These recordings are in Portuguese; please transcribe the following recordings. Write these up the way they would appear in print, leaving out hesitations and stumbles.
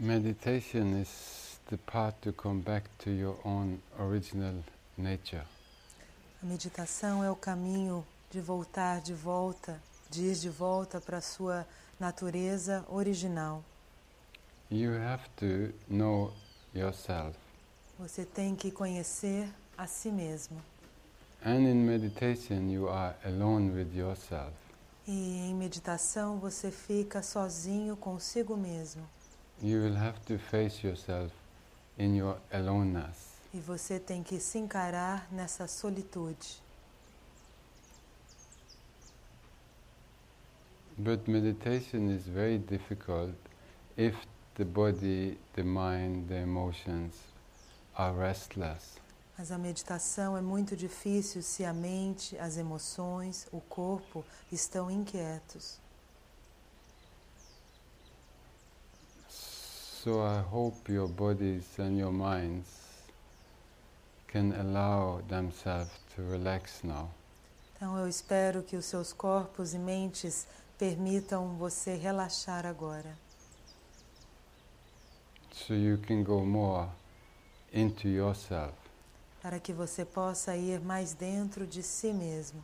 Meditation is the path to come back to your own original nature. A meditação é o caminho de voltar de volta, de ir de volta para a sua natureza original. You have to know yourself. Você tem que conhecer a si mesmo. And in meditation you are alone with yourself. E em meditação você fica sozinho consigo mesmo. You will have to face yourself in your aloneness. E você tem que se encarar nessa solitude. But meditation is very difficult if the body, the mind, the emotions are restless. Mas a meditação é muito difícil se a mente, as emoções, o corpo estão inquietos. So I hope your bodies and your minds can allow themselves to relax now. Então eu espero que os seus corpos e mentes permitam você relaxar agora. So you can go more into yourself. Para que você possa ir mais dentro de si mesmo.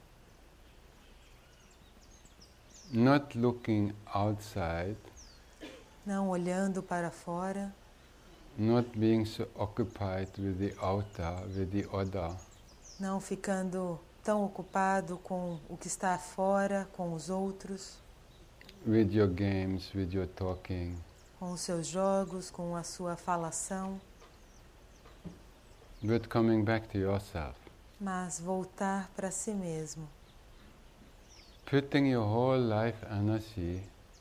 Not looking outside. Não olhando para fora. Not being so occupied with the outer, with the other. Não ficando tão ocupado com o que está fora, com os outros. With your games, with your talking. Com os seus jogos, com a sua falação. But coming back to yourself. Mas voltar para si mesmo. Putting your whole life energy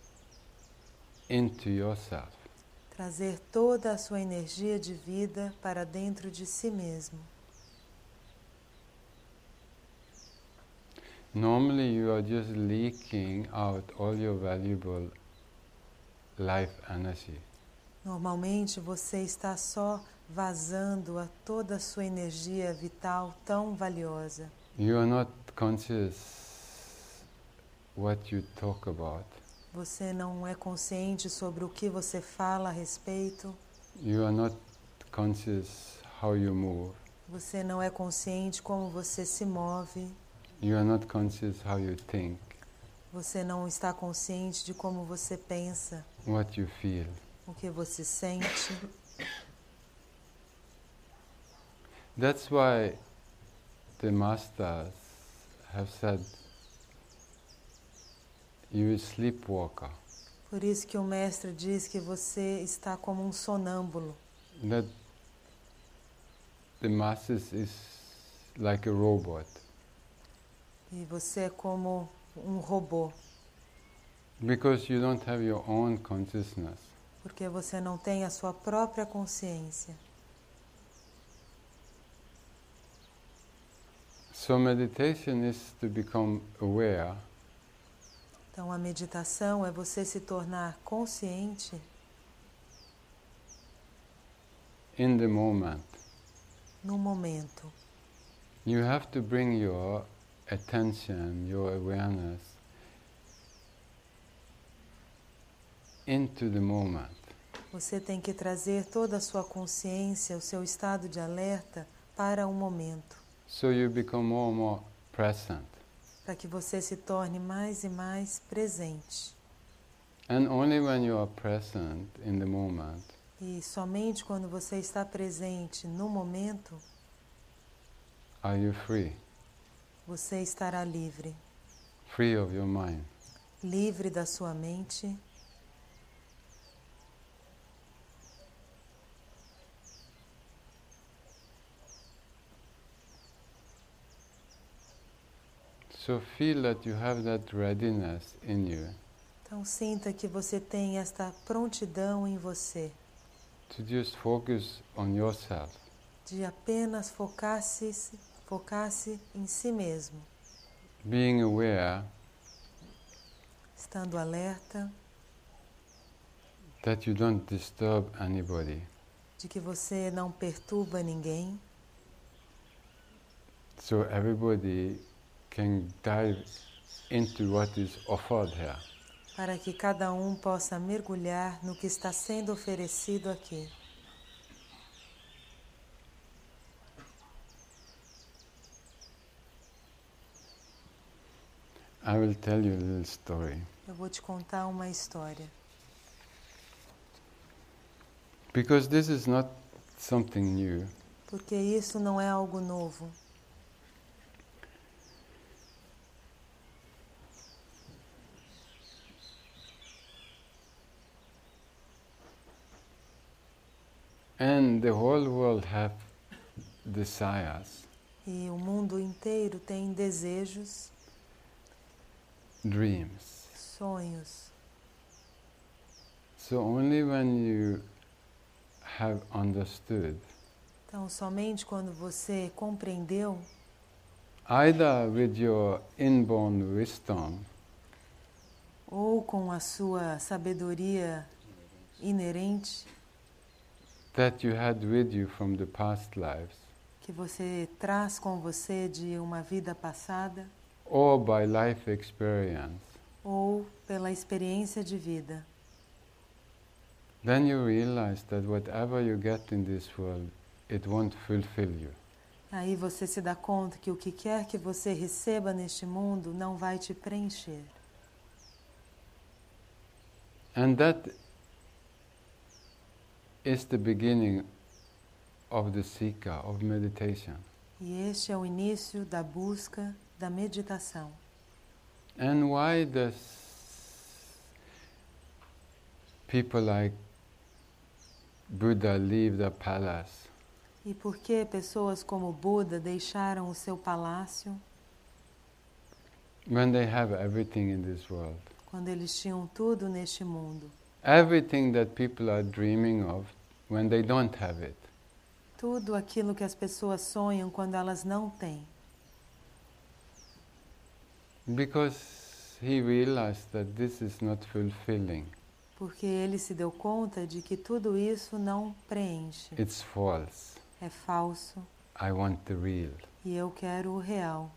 into yourself. Trazer toda a sua energia de vida para dentro de si mesmo. Normally you are just leaking out all your valuable life energy. Normalmente você está só vazando a toda a sua energia vital tão valiosa. You are not conscious what you talk about. Você não é consciente sobre o que você fala a respeito. You are not conscious how you move. Você não é consciente como você se move. You are not conscious how you think. Você não está consciente de como você pensa. What you feel. O que você sente. That's why the masters have said you are a sleepwalker. Por isso que o mestre diz que você está como um sonâmbulo. That the masses is like a robot. E você é como um robô. Because you don't have your own consciousness. Porque você não tem a sua própria consciência. So meditation is to become aware. Então a meditação é você se tornar consciente In the moment. no momento. You have to bring your attention, your awareness into the moment. Você tem que trazer toda a sua consciência, o seu estado de alerta para o momento. So you become more and more present. Para que você se torne mais e mais presente. And only when you are present in the moment, E somente quando você está presente no momento, are you free. você estará livre. Free of your mind. Livre da sua mente. So feel that you have that readiness in you Então sinta que você tem esta prontidão em você. to just focus on yourself. De apenas focar-se em si mesmo. Being aware Estando alerta that you don't disturb anybody. de que você não perturba ninguém. So everybody can dive into what is offered here. para que cada um possa mergulhar no que está sendo oferecido aqui. I will tell you a little story. Eu vou te contar uma história. Because this is not something new. Porque isso não é algo novo. And the whole world have desires, E o mundo inteiro tem desejos, dreams. sonhos. So only when you have understood, Então, somente quando você compreendeu, either with your inborn wisdom ou com a sua sabedoria inerente, that you had with you from the past lives, que você traz com você de uma vida passada, or by life experience, ou pela experiência de vida, then you realize that whatever you get in this world, it won't fulfill you. aí você se dá conta que o que quer que você receba neste mundo não vai te preencher. And that is the beginning of the Sika, of meditation. E este é o início da busca da meditação. And why does people like Buddha leave the palace? E por que pessoas como Buda deixaram o seu palácio When they have everything in this world? quando eles tinham tudo neste mundo? Everything that people are dreaming of when they don't have it. Tudo aquilo que as pessoas sonham quando elas não têm. Because he realized that this is not fulfilling. Porque ele se deu conta de que tudo isso não preenche. It's false. É falso I want the real. e eu quero o real.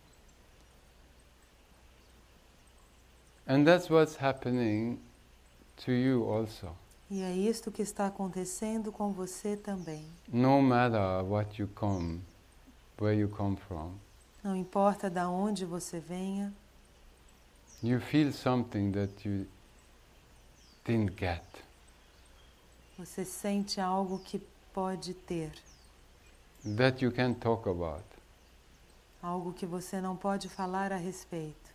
And that's what's happening to you also. E é isto que está acontecendo com você também. No matter what you come, where you come from, Não importa de onde você venha, you feel something that you didn't get. você sente algo que pode ter. That you can talk about. Algo que você não pode falar a respeito.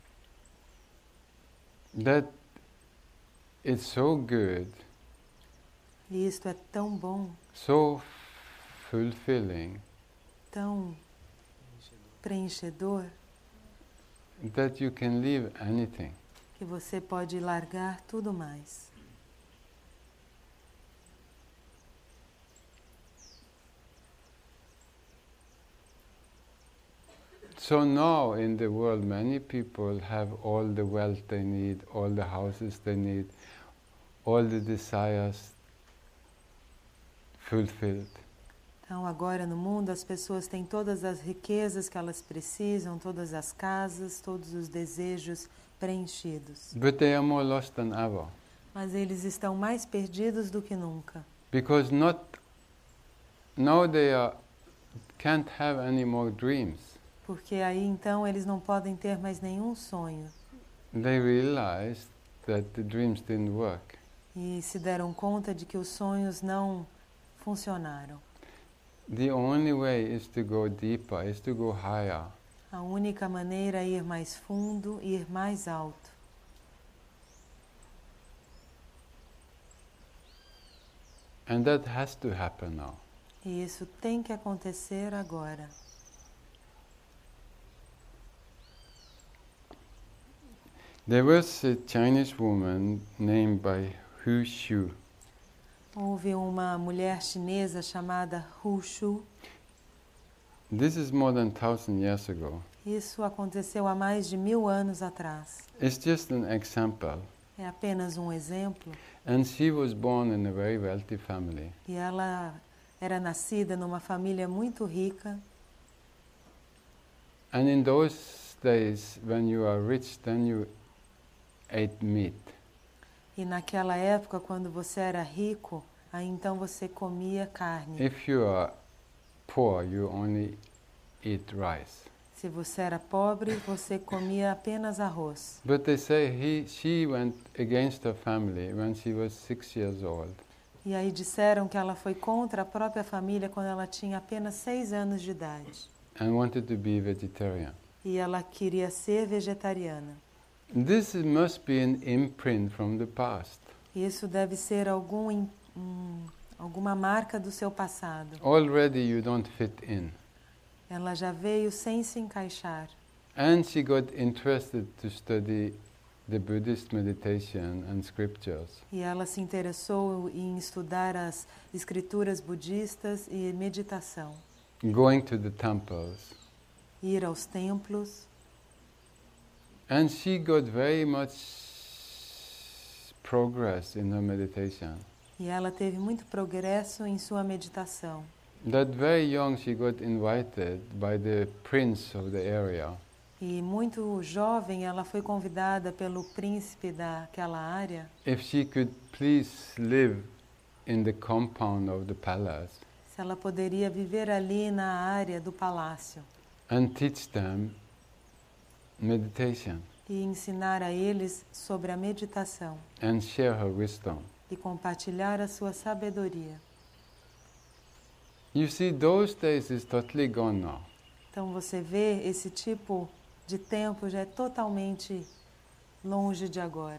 That it's so good, E isto é tão bom, so fulfilling, tão preenchedor, that you can leave anything. que você pode largar tudo mais. So now in the world many people have all the wealth they need, all the houses they need, all the desires fulfilled. Então agora no mundo as pessoas têm todas as riquezas que elas precisam, todas as casas, todos os desejos preenchidos. But they are more lost than ever. Mas eles estão mais perdidos do que nunca. Because now they can't have any more dreams. Porque aí então eles não podem ter mais nenhum sonho. They realized that the dreams didn't work. E se deram conta de que os sonhos não funcionaram. The only way is to go deeper, is to go higher. A única maneira é ir mais fundo e ir mais alto. And that has to happen now. E isso tem que acontecer agora. There was a Chinese woman named by Hu Shu. Houve uma mulher chinesa chamada Hu Shu. This is more than 1,000 years ago. Isso aconteceu há mais de 1000 anos atrás. It's just an example. É apenas um exemplo. And she was born in a very wealthy family. E ela era nascida numa família muito rica. And in those days, when you are rich, then you ate meat. E naquela época, quando você era rico, aí então você comia carne. If you are poor, you only eat rice. Se você era pobre, você comia apenas arroz. But they say she went against her family when she was 6 years old. E aí disseram que ela foi contra a própria família quando ela tinha apenas 6 anos de idade. And wanted to be vegetarian. E ela queria ser vegetariana. This must be an imprint from the past. Isso deve ser alguma marca do seu passado. Already you don't fit in. Ela já veio sem se encaixar. And she got interested to study the Buddhist meditation and scriptures. E ela se interessou em estudar as escrituras budistas e meditação. Going to the temples. Ir aos templos. And she got very much progress in her meditation. E ela teve muito progresso em sua meditação. That very young she got invited by the prince of the area. E muito jovem ela foi convidada pelo príncipe daquela área. If she could please live in the compound of the palace. Se ela poderia viver ali na área do palácio. And teach them meditation. E ensinar a eles sobre a meditação. And share her wisdom. E compartilhar a sua sabedoria. You see, those days is totally gone now. Então você vê, esse tipo de tempo já é totalmente longe de agora.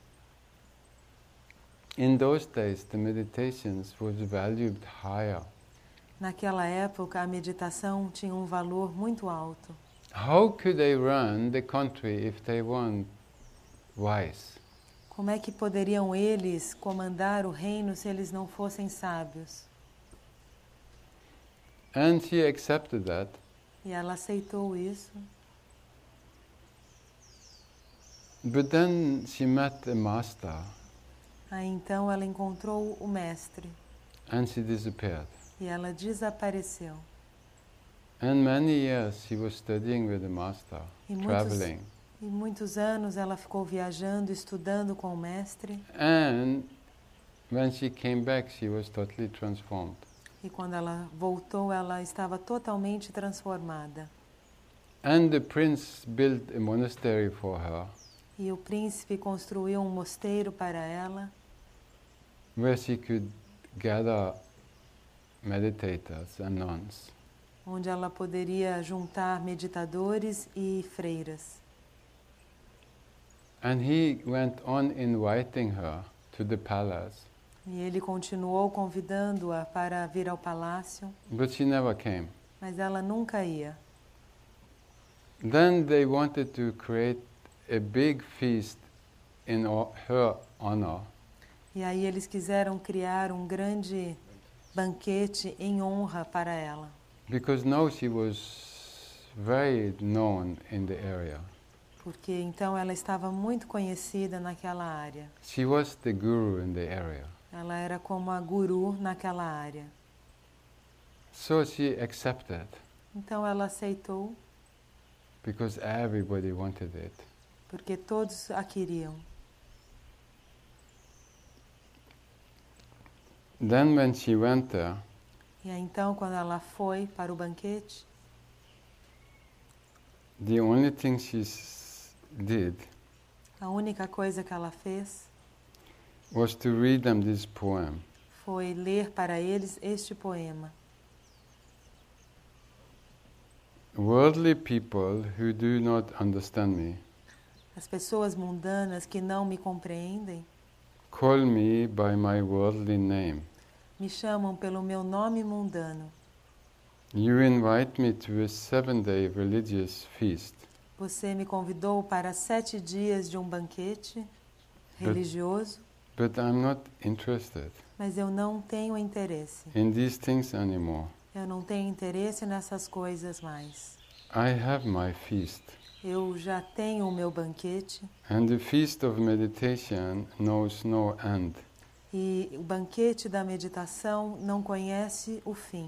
In those days, the meditations was valued higher. Naquela época, a meditação tinha um valor muito alto. How could they run the country if they weren't wise? Como é que poderiam eles comandar o reino se eles não fossem sábios? And she accepted that. E ela aceitou isso. But then she met a master. Aí então ela encontrou o mestre. And she disappeared. E ela desapareceu. And many years she was studying with the master, traveling. E muitos anos ela ficou viajando, estudando com o mestre. And when she came back, she was totally transformed. E quando ela voltou, ela estava totalmente transformada. And the prince built a monastery for her. E o príncipe construiu um mosteiro para ela, Where she could gather meditators and nuns. onde ela poderia juntar meditadores e freiras. And he went on inviting her to the palace. E ele continuou convidando-a para vir ao palácio, But she never came. mas ela nunca ia. Then they wanted to create a big feast in her honor. E aí eles quiseram criar um grande banquete em honra para ela. Because now she was very known in the area. Porque então ela estava muito conhecida naquela área. She was the guru in the area. Ela era como a guru naquela área. So she accepted Então ela aceitou, because everybody wanted it. porque todos a queriam. Then when she went there, E aí, então, quando ela foi para o banquete, the only thing she did a única coisa que ela fez was to read them this poem. foi ler para eles este poema. Worldly people who do not understand me As pessoas mundanas que não me compreendem call me by my worldly name. me chamam pelo meu nome mundano. You invite me to a 7-day religious feast, Você me convidou para 7 dias de um banquete religioso, but I'm not interested mas eu não tenho interesse. in these things anymore. Eu não tenho interesse nessas coisas mais. I have my feast, Eu já tenho o meu banquete and the feast of meditation knows no end. e o banquete da meditação não conhece o fim.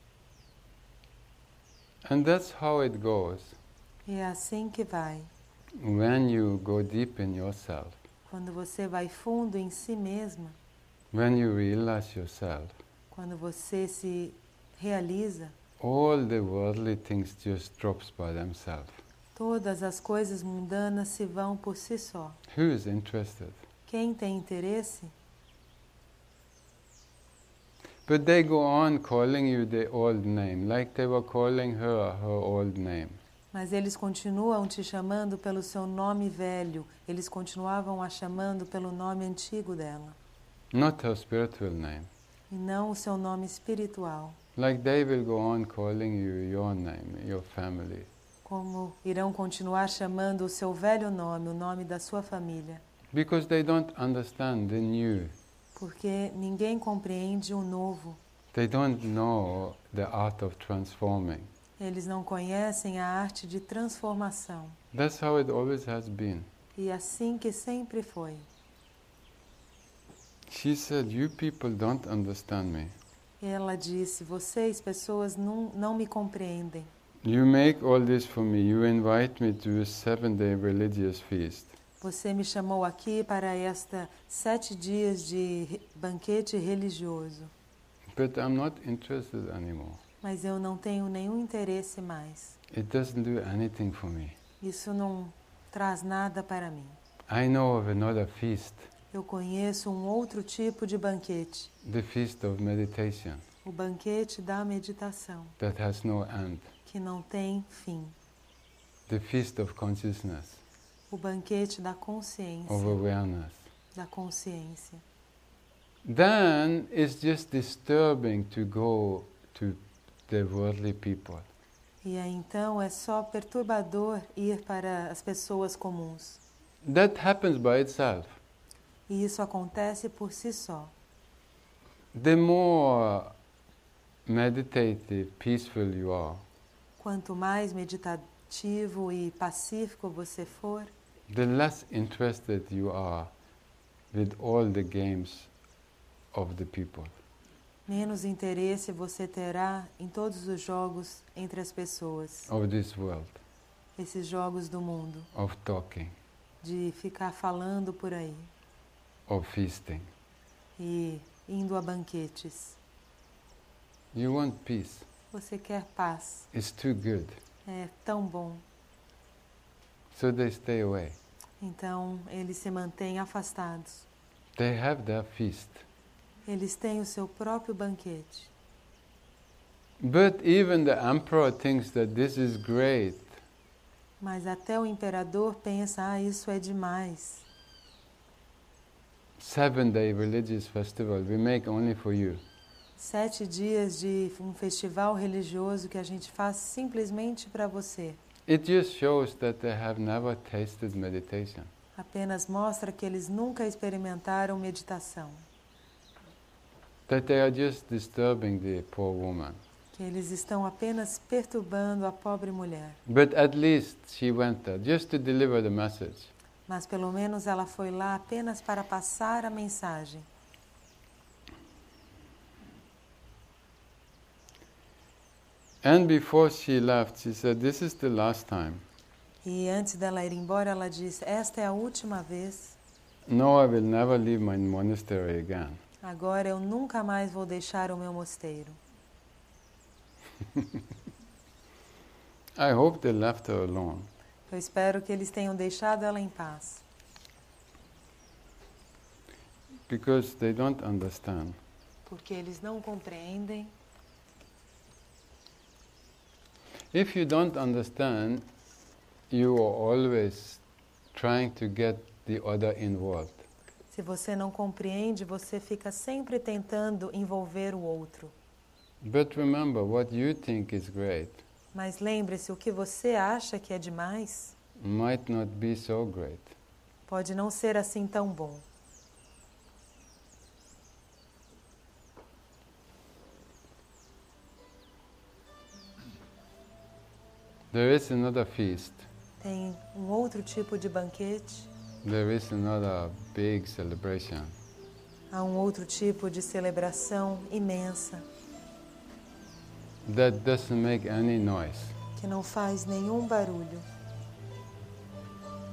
And that's how it goes. E é assim que vai. when you go deep in yourself, quando você vai fundo em si mesma, when you realize yourself, quando você se realiza, all the worldly things just drops by themselves. todas as coisas mundanas se vão por si só. Who is interested? Quem tem interesse? But they go on calling you the old name, like they were calling her old name. Mas eles continuam te chamando pelo seu nome velho. Eles continuavam a chamando pelo nome antigo dela. Not her spiritual name. E não o seu nome espiritual. Like they will go on calling you your name, your family. Como irão continuar chamando o seu velho nome, o nome da sua família. Because they don't understand the new. Porque ninguém compreende o novo. They don't know the art of transforming. Eles não conhecem a arte de transformação. That's how it always has been. E assim que sempre foi. She said, you people don't understand me. Ela disse, vocês, pessoas, não me compreendem. You make all this for me. You invite me to a 7-day religious feast. Você me chamou aqui para 7 dias de banquete religioso. But I'm not interested anymore. Mas eu não tenho nenhum interesse mais. It doesn't do anything for me. Isso não traz nada para mim. I know of another feast, Eu conheço um outro tipo de banquete. the feast of meditation, O banquete da meditação, that has no end. que não tem fim. The feast of consciousness, O banquete da consciência. of awareness. Da consciência. Then it's just disturbing to go to the worldly people. E aí, então é só perturbador ir para as pessoas comuns. That happens by itself. E isso acontece por si só. The more meditative, peaceful you are, Quanto mais meditativo e pacífico você for, the less interested you are with all the games of the people. menos interesse você terá em todos os jogos entre as pessoas. Of this world, Esses jogos do mundo, of talking, de ficar falando por aí of feasting. e indo a banquetes. You want peace. Você quer paz. It's too good. É tão bom. So they stay away. Então, eles se mantêm afastados. They have their feast. Eles têm o seu próprio banquete. But even the emperor thinks that this is great. Mas até o imperador pensa, isso é demais. 7-day religious festival we make only for you. 7 dias de um festival religioso que a gente faz simplesmente para você. It just shows that they have never tasted meditation. Apenas mostra que eles nunca experimentaram meditação. That they are just disturbing the poor woman. Que eles estão apenas perturbando a pobre mulher. But at least she went there just to deliver the message. Mas pelo menos ela foi lá apenas para passar a mensagem. And before she left, she said, this is the last time. E antes dela ir embora, ela disse, esta é a última vez. No, I will never leave my monastery again. Agora eu nunca mais vou deixar o meu mosteiro. I hope they left her alone. Eu espero que eles tenham deixado ela em paz. Because they don't understand. Porque eles não compreendem. If you don't understand, you are always trying to get the other involved. Se você não compreende, você fica sempre tentando envolver o outro. But remember, what you think is great Mas lembre-se, o que você acha que é demais might not be so great. pode não ser assim tão bom. There is another feast. Tem um outro tipo de banquete, There is another big celebration. há um outro tipo de celebração imensa, That doesn't make any noise. que não faz nenhum barulho.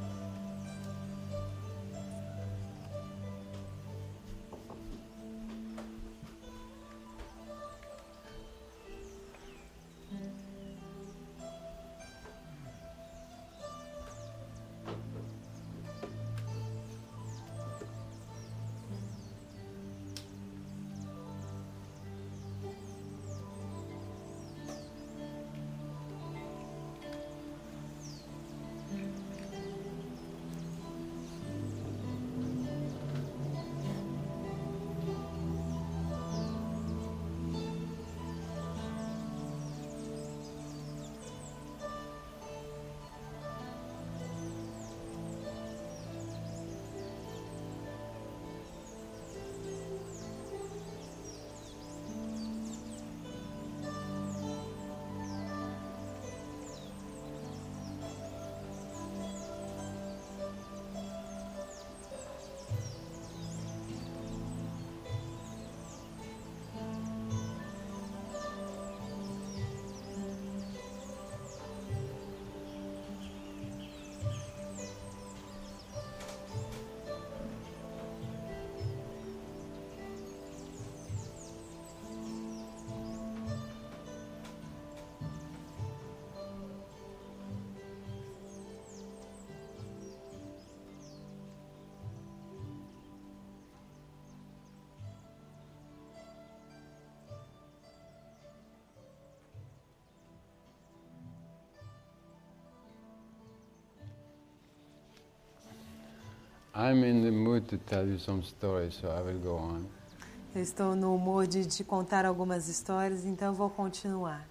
I'm in the mood to tell you some stories, so I will go on. Eu estou no humor de te contar algumas histórias, então eu vou continuar.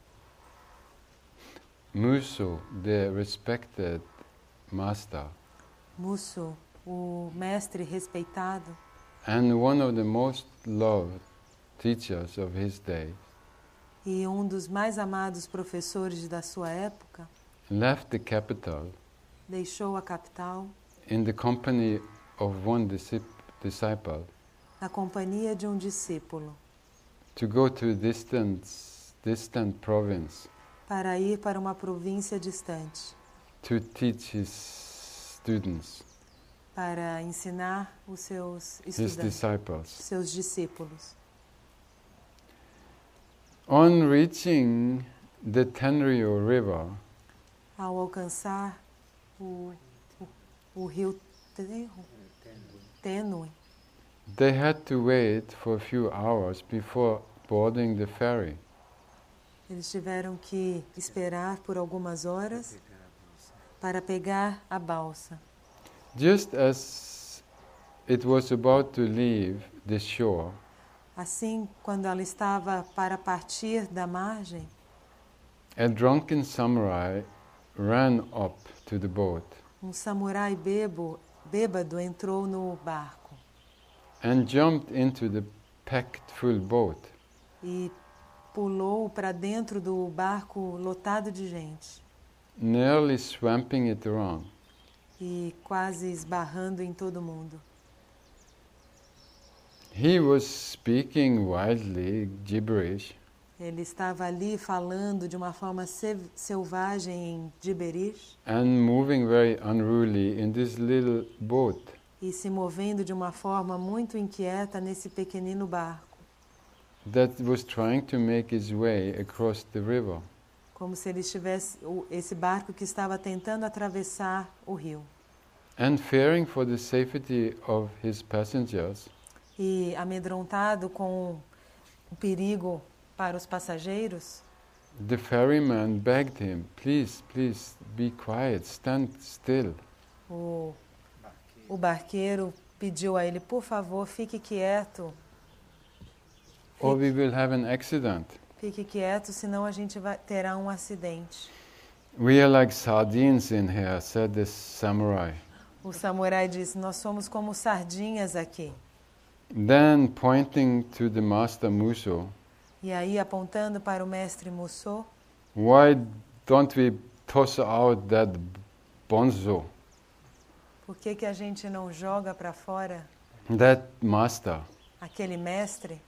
Muso, the respected master, Muso, o mestre respeitado and one of the most loved teachers of his day, e um dos mais amados professores da sua época, left the capital deixou a capital in the company of one disciple na companhia de um discípulo to go to a distant province para ir para uma província distante, to teach his students, para ensinar os seus his estudantes, disciples. seus discípulos. On reaching the Tenryu River, Ao alcançar o rio Tênue, they had to wait for a few hours before boarding the ferry. eles tiveram que esperar por algumas horas para pegar a balsa. Just as it was about to leave the shore, Assim, quando ela estava para partir da margem, a drunken samurai ran up to the boat um samurai bêbado entrou no barco and jumped into the packed full boat. e pulou para dentro do barco lotado de gente Nearly swamping it around. e quase esbarrando em todo mundo. He was speaking wildly gibberish, Ele estava ali falando de uma forma selvagem em gibberish and moving very unruly in this little boat. e se movendo de uma forma muito inquieta nesse pequenino barco, That was trying to make its way across the river. como se ele estivesse esse barco que estava tentando atravessar o rio. And fearing for the safety of his passengers, E amedrontado com o perigo para os passageiros, the ferryman begged him, please be quiet, stand still. o barqueiro pediu a ele, por favor, fique quieto. Or we will have an accident. Fique quieto, senão a gente terá um acidente. We are like sardines in here, said the samurai. O samurai disse, nós somos como sardinhas aqui. Then, pointing to the master Muso, E aí, apontando para o mestre Muso, why don't we toss out that bonzo, por que a gente não joga para fora that master? aquele mestre?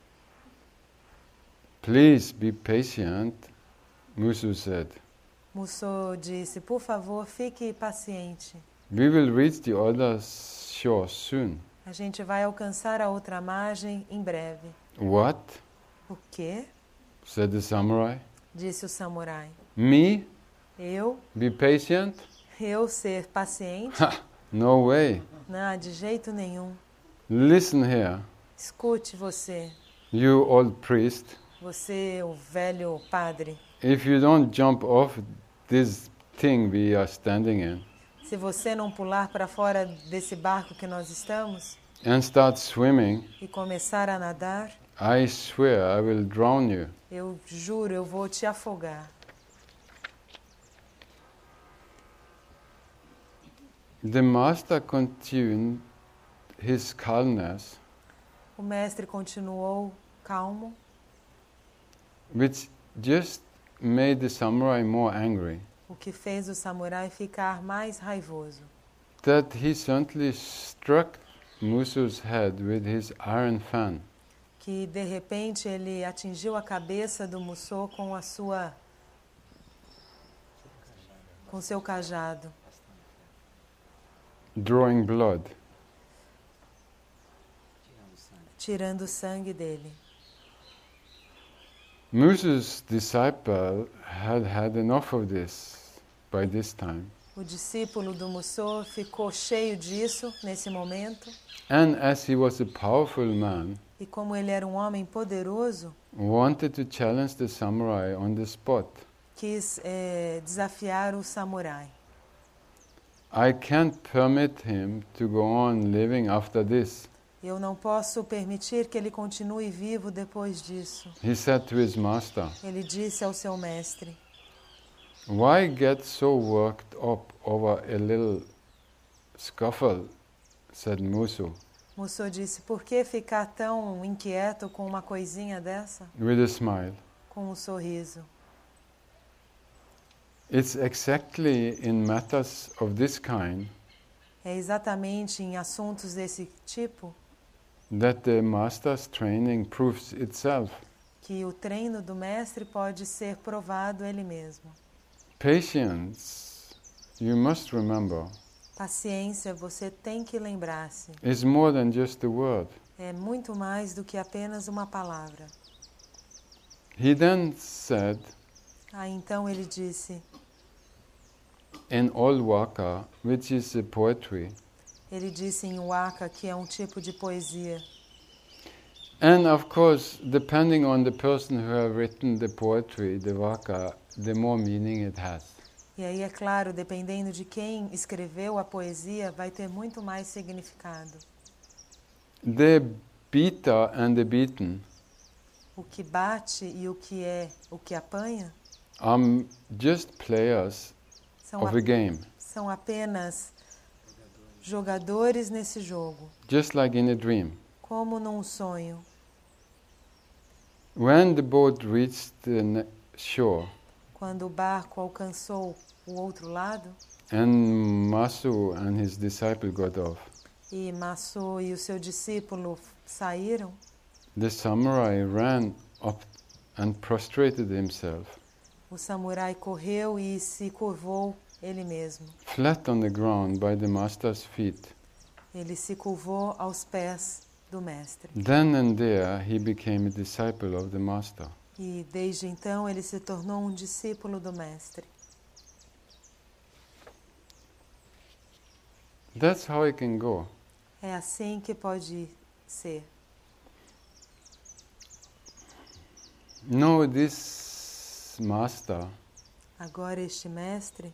Please be patient, Muso said. Muso disse, por favor, fique paciente. We will reach the other shore soon. A gente vai alcançar a outra margem em breve. What? O quê? Said the samurai. Disse o samurai. Me? Eu Be patient? ser paciente? No way. Não, de jeito nenhum. Listen here, Escute você, you old priest. você, o velho padre. If you don't jump off this thing we are standing in Se você não pular para fora desse barco que nós estamos and start swimming, e começar a nadar, I swear I will drown you. eu juro, eu vou te afogar. The master continued his calmness, O mestre continuou calmo, which just made the samurai more angry, o que fez o samurai ficar mais raivoso. that he suddenly struck Muso's head with his iron fan. Que de repente ele atingiu a cabeça do Muso com seu cajado, Drawing blood. tirando o sangue dele. Muso's disciple had had enough of this by this time, O discípulo do Muso ficou cheio disso nesse momento, and as he was a powerful man, e como ele era um homem poderoso, wanted to challenge the samurai on the spot. quis desafiar o samurai. I can't permit him to go on living after this. Eu não posso permitir que ele continue vivo depois disso. He said to his master, Ele disse ao seu mestre: why get so worked up over a little scuffle? Said Musu, Mussou disse: por que ficar tão inquieto com uma coisinha dessa? with a smile. Com um sorriso. It's exactly in matters of this kind É exatamente em assuntos desse tipo that the master's training proves itself. que o treino do mestre pode ser provado ele mesmo. Patience, you must remember, Paciência, você tem que lembrar-se, is more than just a word. é muito mais do que apenas uma palavra. He then said, Aí então ele disse, in Old Waka, which is a poetry, ele disse em waka, que é um tipo de poesia. and of course, depending on the person who have written the poetry, the Waka, the more meaning it has. E aí, é claro, dependendo de quem escreveu a poesia, vai ter muito mais significado. The beater and the beaten O que bate e o que apanha are just players são, of a game, são apenas jogadores nesse jogo, just like in a dream. como num sonho. When the boat reached the shore, Quando o barco alcançou o outro lado and Masu and his disciple got off, e Massou e o seu discípulo saíram, the samurai ran up and prostrated himself, o samurai correu e se curvou ele mesmo. flat on the ground by the master's feet. Ele se curvou aos pés do mestre. Then and there he became a disciple of the master. E desde então ele se tornou um discípulo do mestre. That's how it can go. É assim que pode ser. No, this master, Agora este mestre,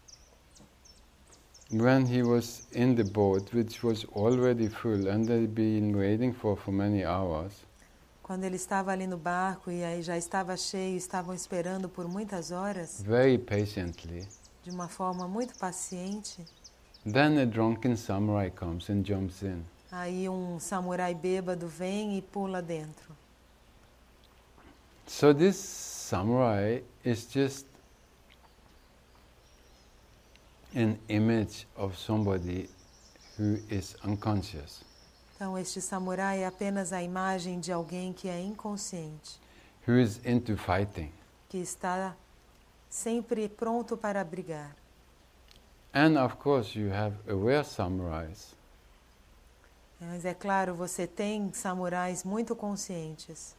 when he was in the boat, which was already full and they'd been waiting for many hours, quando ele estava ali no barco e aí já estava cheio, estavam esperando por muitas horas, very patiently, de uma forma muito paciente, then a drunken samurai comes and jumps in. aí um samurai bêbado vem e pula dentro. So this samurai is just an image of somebody who is unconscious, Então este samurai é apenas a imagem de alguém que é inconsciente, who is into fighting. que está sempre pronto para brigar. And of course you have aware samurais Mas é claro, você tem samurais muito conscientes.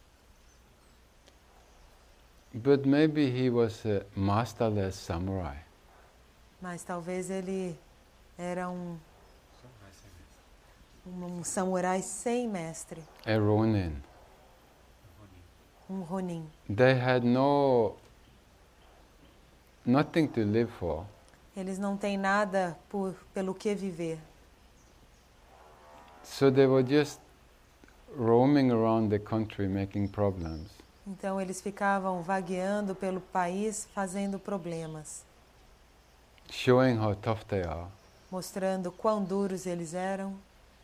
but maybe he was a masterless samurai. Mas talvez ele era um samurai sem mestre, A ronin. um ronin. They had nothing to live for. Eles não têm nada pelo que viver. So they were just roaming around the country making problems. Então eles ficavam vagueando pelo país fazendo problemas, Showing how tough they are. mostrando quão duros eles eram.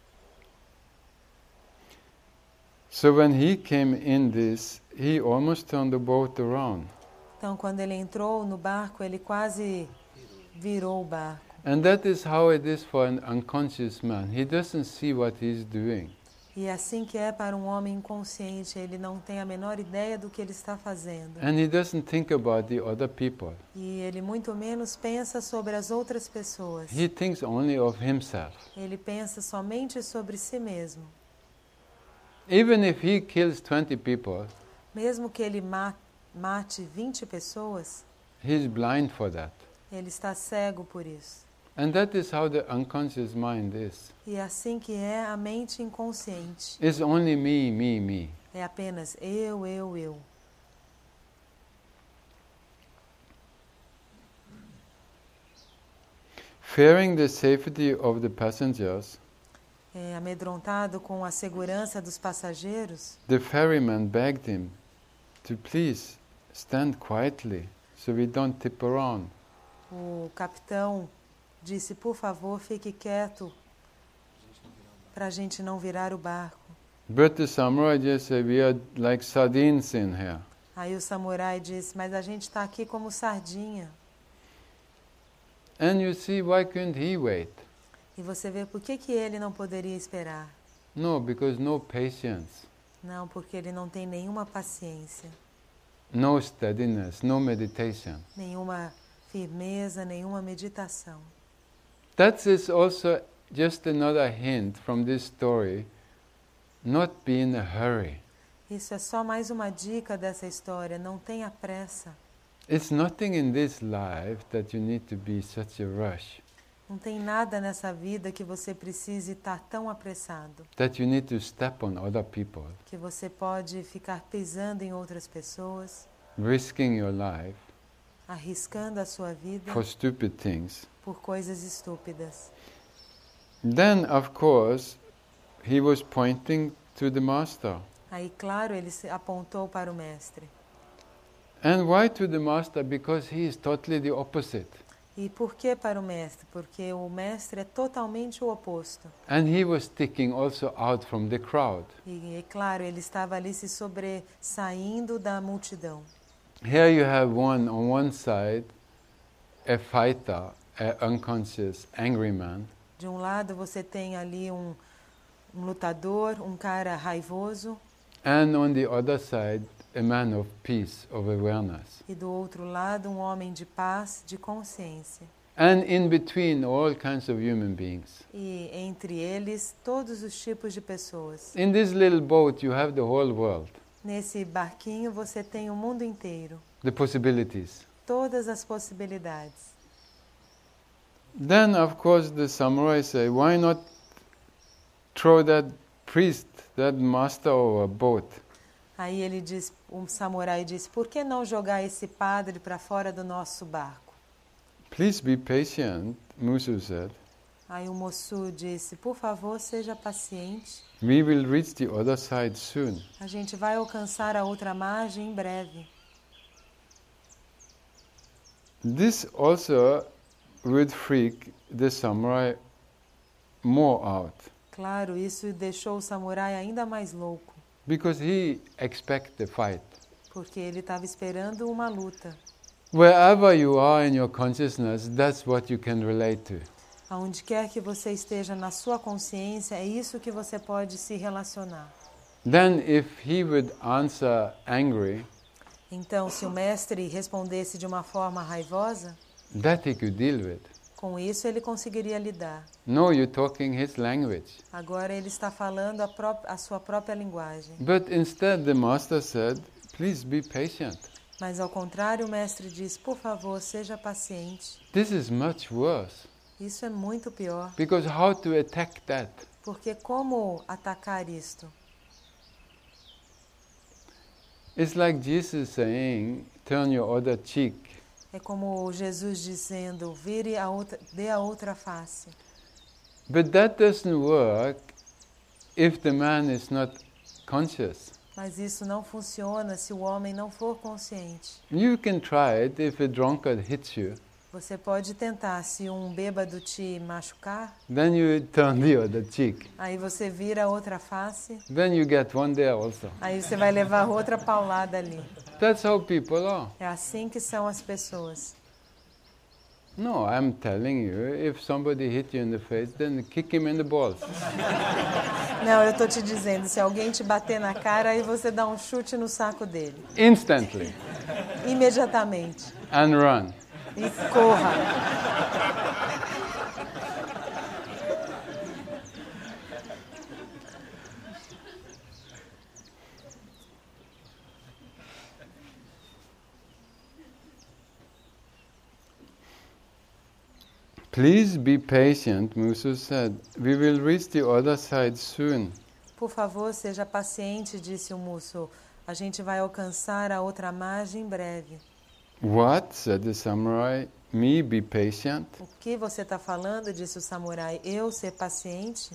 So when he came in this, he almost turned the boat around. Então quando ele entrou no barco, ele quase virou o barco. And that is how it is for an unconscious man. He doesn't see what he's doing. E é assim que é para um homem inconsciente, ele não tem a menor ideia do que ele está fazendo. And he doesn't think about the other people. E ele muito menos pensa sobre as outras pessoas. He thinks only of himself. Ele pensa somente sobre si mesmo. Even if he kills 20 people, Mesmo que ele mate 20 pessoas, he's blind for that. ele está cego por isso. And that is how the unconscious mind is. E é assim que é a mente inconsciente. It's only me, me, me. É apenas eu. fearing the safety of the passengers, amedrontado com a segurança dos passageiros, the ferryman begged him to please stand quietly so we don't tip around. o capitão disse, por favor, fique quieto para a gente não virar o barco. But the samurai just said, we are like sardines in here. Aí o samurai disse, mas a gente está aqui como sardinha. And you see, why couldn't he wait? E você vê por que ele não poderia esperar? No, because no patience, Não, porque ele não tem nenhuma paciência, no steadiness, no meditation. nenhuma firmeza, nenhuma meditação. That is also just another hint from this story, not be in a hurry. Isso é só mais uma dica dessa história, não tenha pressa. It's nothing in this life that you need to be such a rush, Não tem nada nessa vida que você precise estar tão apressado, that you need to step on other people, que você pode ficar pisando em outras pessoas, risking your life arriscando a sua vida for stupid things. por coisas estúpidas. Then, of course, he was pointing to the master. Aí, claro, ele se apontou para o mestre. And why to the master? Because he is totally the opposite. E por que para o mestre? Porque o mestre é totalmente o oposto. And he was sticking also out from the crowd. E, é claro, ele estava ali se sobressaindo da multidão. Here you have on one side, a fighter, an unconscious, angry man. De um lado você tem ali um lutador, um cara raivoso. And on the other side, a man of peace, of awareness. E do outro lado, um homem de paz, de consciência. And in between, all kinds of human beings. E entre eles, todos os tipos de pessoas. In this little boat, you have the whole world, Nesse barquinho você tem o mundo inteiro. the possibilities. Todas as possibilidades. Then, of course, the samurai say, why not throw that priest, that master overboard? Aí ele diz, o samurai diz, por que não jogar esse padre para fora do nosso barco? Please be patient, Musu said. Aí o Moçu disse, por favor, seja paciente. We will reach the other side soon. A gente vai alcançar a outra margem em breve. This also would freak the samurai more out, Claro, isso deixou o samurai ainda mais louco, because he expects the fight. porque ele estava esperando uma luta. Wherever you are in your consciousness, that's what you can relate to. Aonde quer que você esteja na sua consciência, é isso que você pode se relacionar. Then if he would answer angry, Então, se o mestre respondesse de uma forma raivosa, that he could deal with. com isso ele conseguiria lidar. No, you're talking his language. Agora ele está falando a sua própria linguagem. But instead the master said, please be patient. Mas ao contrário, o mestre diz, por favor, seja paciente. This is much worse. Isso é muito pior, Because how to attack that? porque como atacar isto? It's like Jesus saying, turn your other cheek. É como Jesus dizendo, dê a outra face. But that doesn't work if the man is not conscious. Mas isso não funciona se o homem não for consciente. You can try it if a drunkard hits you. Você pode tentar, se um bêbado te machucar, Then you turn the other cheek. aí você vira a outra face, Then you get one there also. aí você vai levar outra paulada ali. That's how people are. É assim que são as pessoas. No, I'm telling you, if somebody hit you in the face, then kick him in the balls. Não, eu estou te dizendo, se alguém te bater na cara, aí você dá um chute no saco dele. Instantly. Imediatamente. And run. E corra. Please be patient, Musu said. We will reach the other side soon. Por favor, seja paciente, disse o Muçu. A gente vai alcançar a outra margem em breve. What? Said the samurai. Me be patient? O que você está falando? Disse o samurai. Eu ser paciente?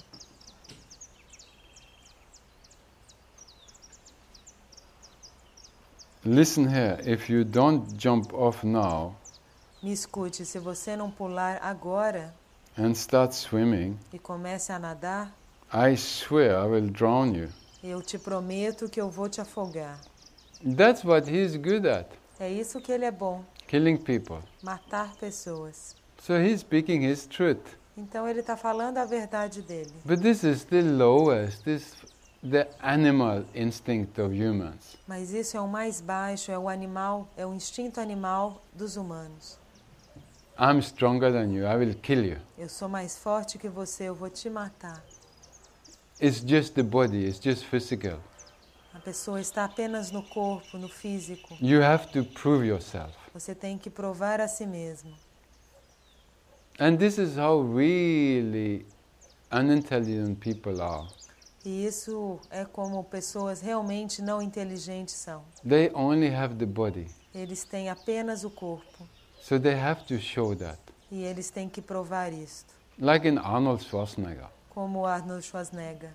Listen here, if you don't jump off now Me escute, se você não pular agora and start swimming, e comece a nadar, I swear I will drown you. eu te prometo que eu vou te afogar. That's what he's good at, É isso que ele é bom, killing people. matar pessoas. So he's speaking his truth. Então ele está falando a verdade dele. But this is the lowest, the animal instinct of humans. Mas isso é o mais baixo, é o animal, é o instinto animal dos humanos. I'm stronger than you, I will kill you. Eu sou mais forte que você, eu vou te matar. It's just the body, it's just physical. A pessoa está apenas no corpo, no físico. You have to prove yourself. Você tem que provar a si mesmo. And this is how really unintelligent people are. E isso é como pessoas realmente não inteligentes são. They only have the body. Eles têm apenas o corpo. So they have to show that. E eles têm que provar isto. Like in Arnold Schwarzenegger. Como Arnold Schwarzenegger.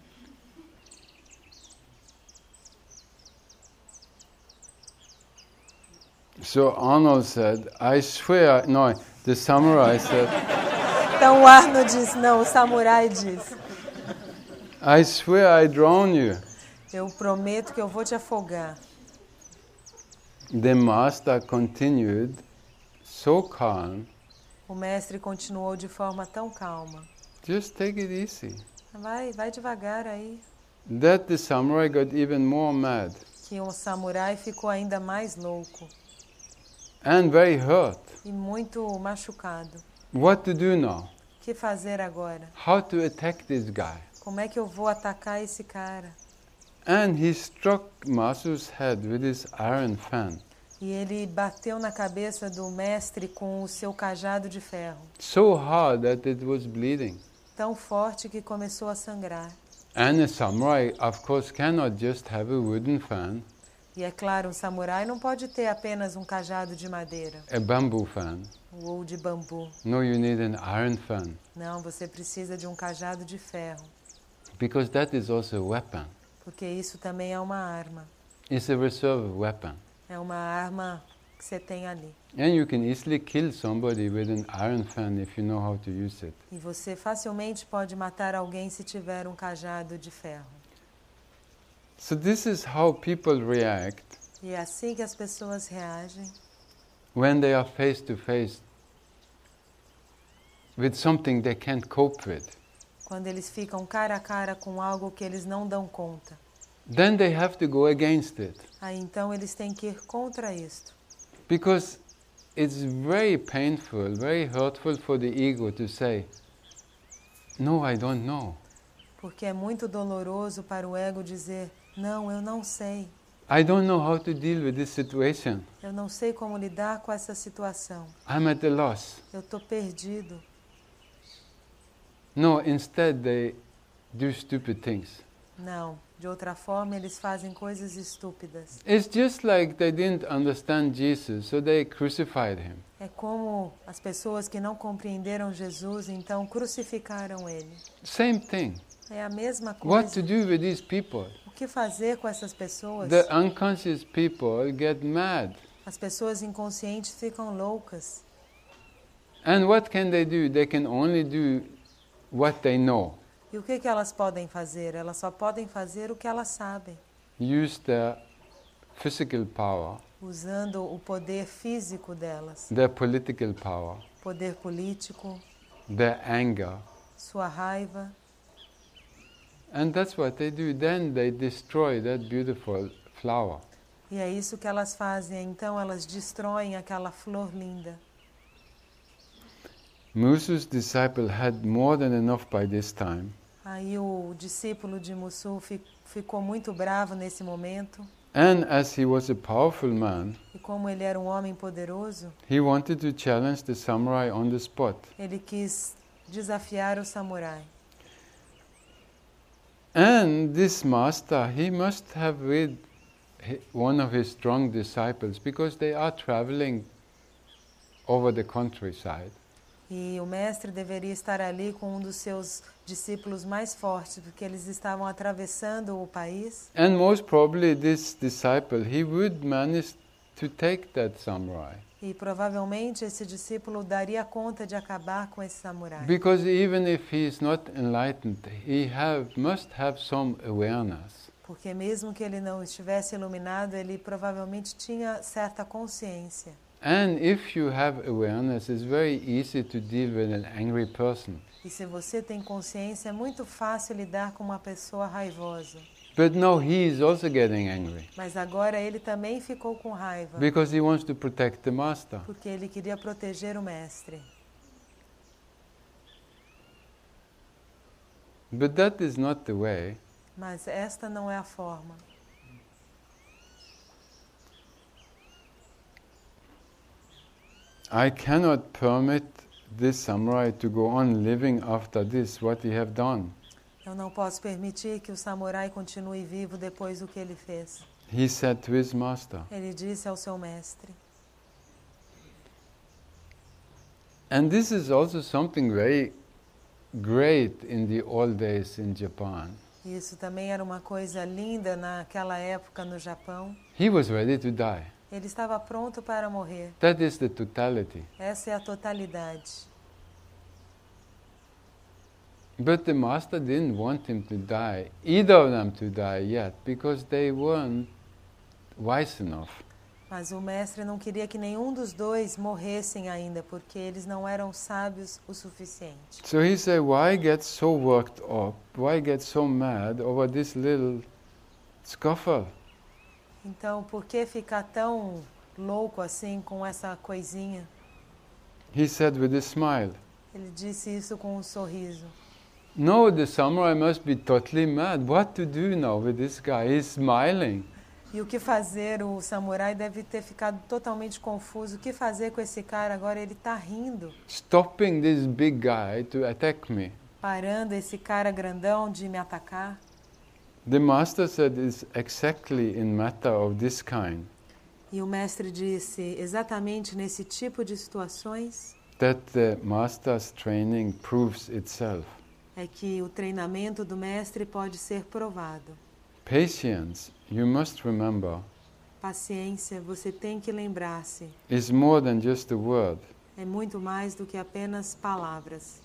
So Arnold said, I swear, no, the samurai said, Então o Arnold diz, não, o samurai diz, I swear I drown you. eu prometo que eu vou te afogar. The master continued, so calm, O mestre continuou de forma tão calma. just take it easy. Vai devagar aí. That the samurai got even more mad Que o samurai ficou ainda mais louco and very hurt. e muito machucado. What to do now? O que fazer agora? How to attack this guy? Como é que eu vou atacar esse cara? And he struck Masu's head with his iron fan, E ele bateu na cabeça do mestre com o seu cajado de ferro, so hard that it was bleeding. tão forte que começou a sangrar. And a samurai, of course, cannot just have a wooden fan, E é claro, um samurai não pode ter apenas um cajado de madeira a bamboo fan. ou de bambu. No, you need an iron fan, Não, você precisa de um cajado de ferro, because that is also a weapon. porque isso também é uma arma. It's a reserve weapon. É uma arma que você tem ali. And you can easily kill somebody with an iron fan if you know how to use it. E você facilmente pode matar alguém se tiver um cajado de ferro. So this is how people react E é assim que as pessoas reagem when they are face to face with something they can't cope with. quando eles ficam cara a cara com algo que eles não dão conta. Then they have to go against it, Aí então eles têm que ir contra isto. because it's very painful, very hurtful for the ego to say, no, I don't know. Porque é muito doloroso para o ego dizer, não, eu não sei. I don't know how to deal with this situation. Eu não sei como lidar com essa situação. I'm at a loss. Eu estou perdido. No, instead they do stupid things. Não, de outra forma eles fazem coisas estúpidas. It's just like they didn't understand Jesus, so they crucified him. É como as pessoas que não compreenderam Jesus, então crucificaram ele. Same thing. É a mesma What to coisa. do with these people? O que fazer com essas pessoas? The unconscious people get mad. As pessoas inconscientes ficam loucas. And what can they do? They can only do what they know. E o que elas podem fazer? Elas só podem fazer o que elas sabem, Use their physical power, usando o poder físico delas, their political power, poder político, their anger. sua raiva. And that's what they do. Then they destroy that beautiful flower. E é isso que elas fazem. Então elas destroem aquela flor linda. Musu's disciple had more than enough by this time. Aí o discípulo de Musu ficou muito bravo nesse momento. And as he was a powerful man, E como ele era um homem poderoso, he wanted to challenge the samurai on the spot. ele quis desafiar o samurai. And this master, he must have with one of his strong disciples, because they are traveling over the countryside. E o mestre deveria estar ali com um dos seus discípulos mais fortes, porque eles estavam atravessando o país. And most probably this disciple, he would manage to take that samurai. E provavelmente esse discípulo daria conta de acabar com esse samurai. Because even if he is not enlightened, he must have some awareness. Porque mesmo que ele não estivesse iluminado, ele provavelmente tinha certa consciência. And if you have awareness, it's very easy to deal with an angry person. E se você tem consciência, é muito fácil lidar com uma pessoa raivosa. But now he is also getting angry. Mas agora ele também ficou com raiva. Because he wants to protect the master. Porque ele queria proteger o mestre. But that is not the way. Mas esta não é a forma. I cannot permit this samurai to go on living after this, what he have done. Eu não posso permitir que o samurai continue vivo depois do que ele fez. He said to his master. Ele disse ao seu mestre. And this is also something very great in the old days in Japan. Isso também era uma coisa linda naquela época no Japão. He was ready to die. Ele estava pronto para morrer. That is the totality. Essa é a totalidade. But the master didn't want him to die, either of them to die yet, because they weren't wise enough. Mas o mestre não queria que nenhum dos dois morressem ainda, porque eles não eram sábios o suficiente. So he said, why get so worked up? Why get so mad over this little scuffle? Então, por que ficar tão louco assim com essa coisinha? He said with a smile. Ele disse isso com um sorriso. No, the samurai must be totally mad. What to do now with this guy? He's smiling. E o que fazer? O samurai deve ter ficado totalmente confuso. O que fazer com esse cara agora? Ele está rindo. Stopping this big guy to attack me. Parando esse cara grandão de me atacar. The master said it's exactly in matter of this kind. E o mestre disse, exatamente nesse tipo de situações, that the master's training proves itself. É que o treinamento do mestre pode ser provado. Patience, you must remember, Paciência, você tem que lembrar-se, is more than just a word. é muito mais do que apenas palavras.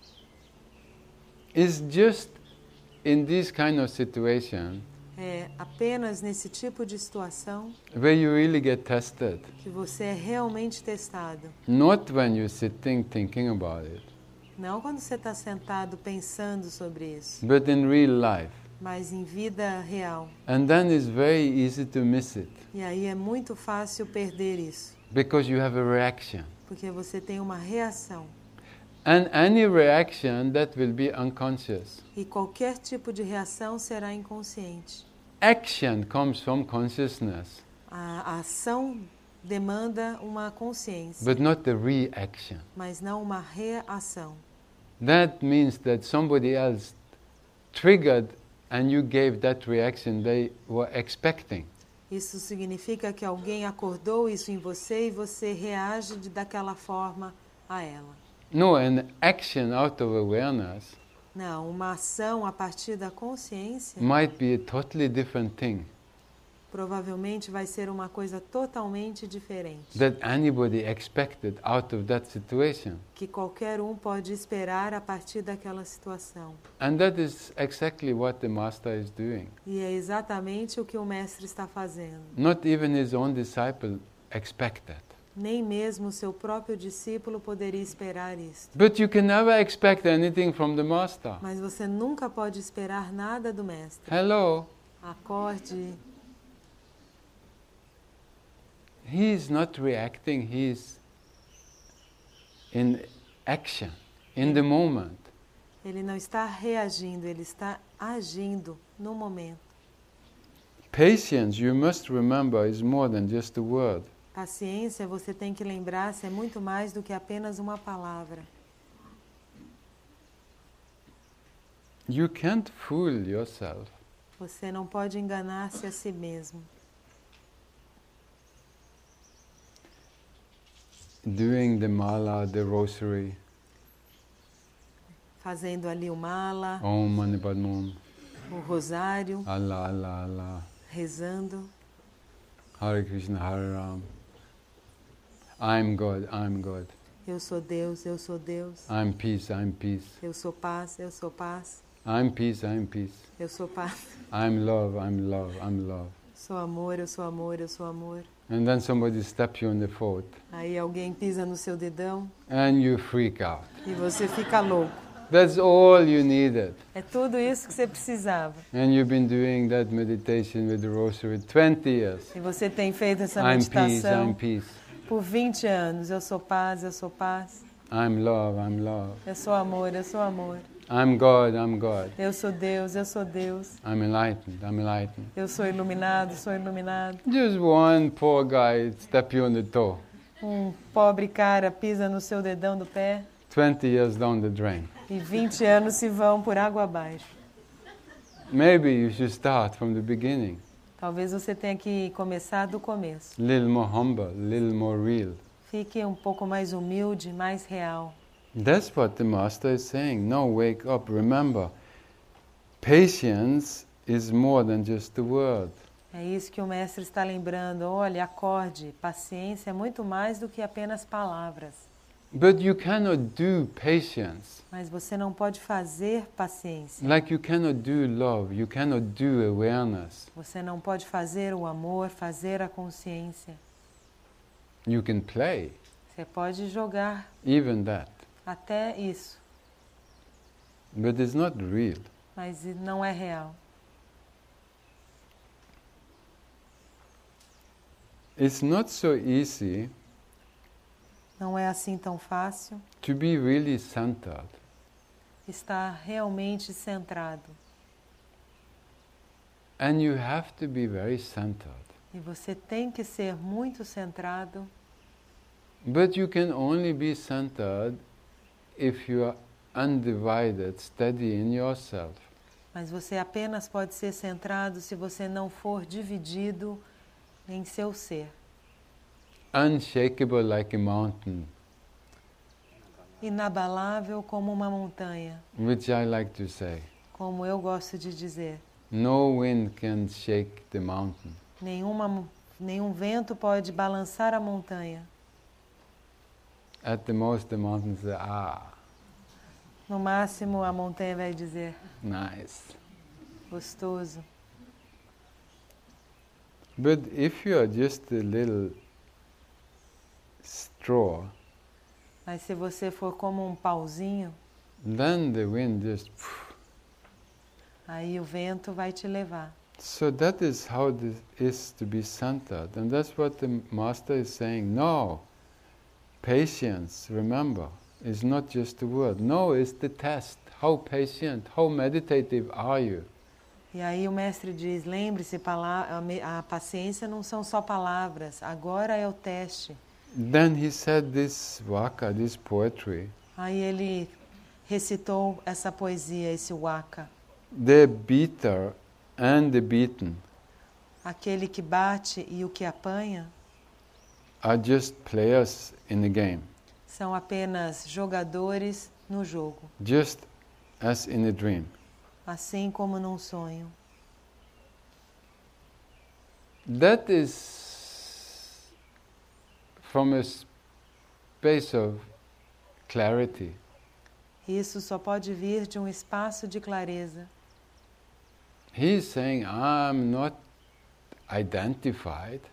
It's just in this kind of situation É apenas nesse tipo de situação where you really get tested. que você é realmente testado. Not when you're sitting thinking about it, Não quando você está sentado pensando sobre isso, but in real life. mas em vida real. And then it's very easy to miss it E aí é muito fácil perder isso, because you have a reaction. porque você tem uma reação. And any reaction that will be unconscious. E qualquer tipo de reação será inconsciente. Action comes from consciousness, A ação demanda uma consciência, but not the reaction. mas não uma reação. That means that somebody else triggered and you gave that reaction they were expecting. Isso significa que alguém acordou isso em você e você reage daquela forma a ela. No, an action out of awareness Não, uma ação a partir da consciência might be a totally different thing provavelmente vai ser uma coisa totalmente diferente, that anybody expected out of that situation. que qualquer um pode esperar a partir daquela situação. And that is exactly what the master is doing. E é exatamente o que o mestre está fazendo. Not even his own disciple expected. Nem mesmo o seu próprio discípulo poderia esperar isso. But you can never expect anything from the master. Mas você nunca pode esperar nada do mestre. Hello, Acorde. he is not reacting, he is in action, in the moment. Ele não está reagindo, ele está agindo no momento. Patience, you must remember, is more than just a word. Paciência, você tem que lembrar-se, é muito mais do que apenas uma palavra. You can't fool yourself. Você não pode enganar-se a si mesmo. doing the mala, the rosary, fazendo ali o mala, Om Mani Padme Hum, o rosário, Allah, Allah, Allah, rezando. Hare Krishna, Hare Ram, I'm God, I'm God, Eu sou Deus, eu sou Deus. I'm peace, I'm peace, Eu sou paz, eu sou paz. I'm peace, I'm peace, Eu sou paz. I'm love, I'm love, I'm love. Sou amor, eu sou amor, eu sou amor. And then somebody steps you on the foot Aí alguém pisa no seu dedão and you freak out. e você fica louco. That's all you needed. É tudo isso que você precisava. And you've been doing that meditation with the rosary 20 years. E você tem feito essa I'm peace, meditação I'm peace. por 20 anos. Eu sou paz, eu sou paz. I'm love, I'm love. Eu sou amor, eu sou amor. I'm God, I'm God. Eu sou Deus, eu sou Deus. I'm enlightened, I'm enlightened. Eu sou iluminado, sou iluminado. Just one poor guy step you on the toe. Pobre cara pisa no seu dedão do pé 20 years down the drain. e 20 anos se vão por água abaixo. Maybe you should start from the beginning. Talvez você tenha que começar do começo. Little more humble, little more real. Fique um pouco mais humilde, mais real. That's what the Master is saying. No, wake up. Remember, patience is more than just the word. É isso que o mestre está lembrando. Olha, acorde. Paciência é muito mais do que apenas palavras. But you cannot do patience Mas você não pode fazer paciência. like you cannot do love, you cannot do awareness. Você não pode fazer o amor, fazer a consciência. You can play, Você pode jogar even that. até isso, But it's not real. mas não é real. It's not so easy Não é assim tão fácil to be really centered. estar realmente centrado. And you have to be very centered. E você tem que ser muito centrado, But you can only be centered if you are undivided, steady in yourself. mas você apenas pode ser centrado se você não for dividido em seu ser. Unshakable like a mountain, Inabalável como uma montanha, which I like to say. como eu gosto de dizer. No wind can shake the mountain. Nenhum vento pode balançar a montanha. At the most, the mountain says, ah, No máximo, a montanha vai dizer, nice. gostoso. But if you are just a little straw, Mas se você for como um pauzinho, then the wind just... aí o vento vai te levar. So that is how this is to be centered. And that's what the Master is saying. No, patience, remember, is not just a word. No, it's the test. How patient, how meditative are you? E aí o mestre diz, lembre-se, a paciência não são só palavras, agora é o teste. Then he said this waka, this poetry. Aí ele recitou essa poesia, esse waka. The beater and the beaten Aquele que bate e o que apanha are just players in the game, são apenas jogadores no jogo, just as in a dream. assim como num sonho. That is from a space of clarity. Isso só pode vir de um espaço de clareza. He's saying, I'm not identified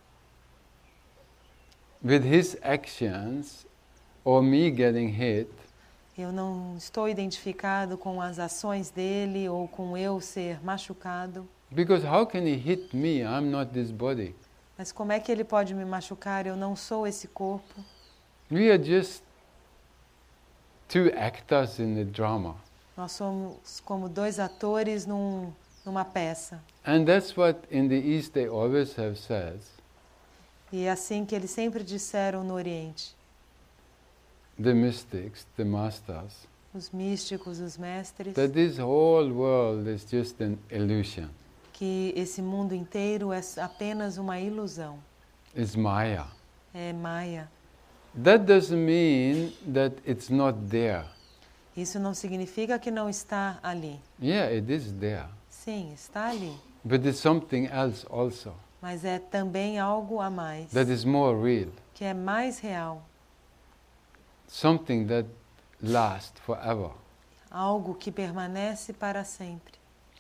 with his actions or me getting hit. Eu não estou identificado com as ações dele ou com eu ser machucado. Because how can he hit me? I'm not this body. Mas como é que ele pode me machucar? Eu não sou esse corpo. We are just two actors in the drama. Nós somos como dois atores numa peça. And that's what in the East they always have said. E é assim que eles sempre disseram no Oriente. The mystics, the masters, Os místicos, os mestres, that this whole world is just an illusion. que esse mundo inteiro é apenas uma ilusão. It's Maya. É Maya. that doesn't mean that it's not there. Isso não significa que não está ali. Yeah, it is there. Sim, está ali. But it's something else also Mas é também algo a mais, that is more real. que é mais real. Something that lasts forever. Algo que permanece para sempre.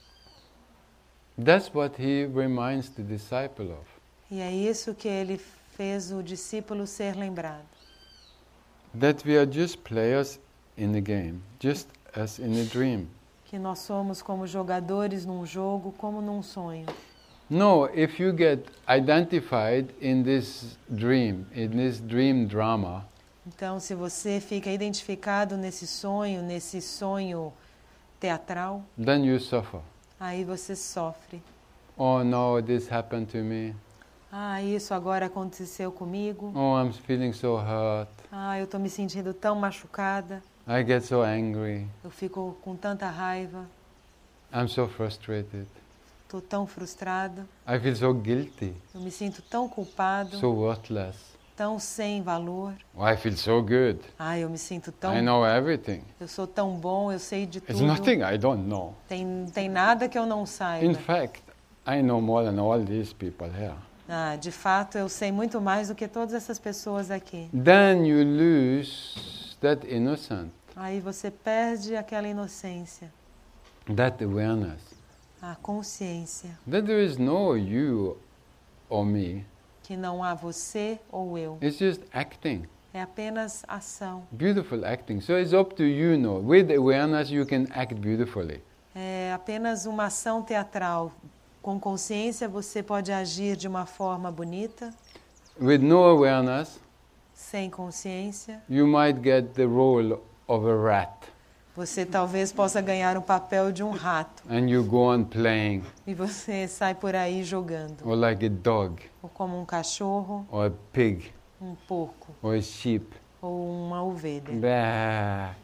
That's what he reminds the disciple of. E é isso que ele fez o discípulo ser lembrado. That we are just players in the game, just as in a dream. Que nós somos como jogadores num jogo, como num sonho. No, if you get identified in this dream drama, Então, se você fica identificado nesse sonho teatral, then you suffer. aí você sofre. Oh no, this happened to me. Ah, isso agora aconteceu comigo. Oh, I'm feeling so hurt. Ah, eu estou me sentindo tão machucada. I get so angry. Eu fico com tanta raiva. I'm so frustrated. Estou tão frustrada. I feel so guilty, Eu me sinto tão culpado, so worthless. tão sem valor. Oh, I feel so good. Ah, eu me sinto tão... I know everything. Eu sou tão bom, eu sei de It's tudo. nothing I don't know. Tem nada que eu não saiba. In fact, I know more than all these people here. Ah, de fato, eu sei muito mais do que todas essas pessoas aqui. Then you lose that innocence, Aí você perde aquela inocência, that awareness, a consciência, that there is no you or me. que não há você ou eu. It's just acting, É apenas ação. beautiful acting. So it's up to you now. With awareness, you can act beautifully. É apenas uma ação teatral. Com consciência, você pode agir de uma forma bonita. With no awareness, Sem consciência, you might get the role of a rat, você talvez possa ganhar o papel de um rato. and you go on playing, E você sai por aí jogando. or like a dog, Ou como um cachorro, or a pig, um porco, or a sheep. ou uma ovelha. Bah.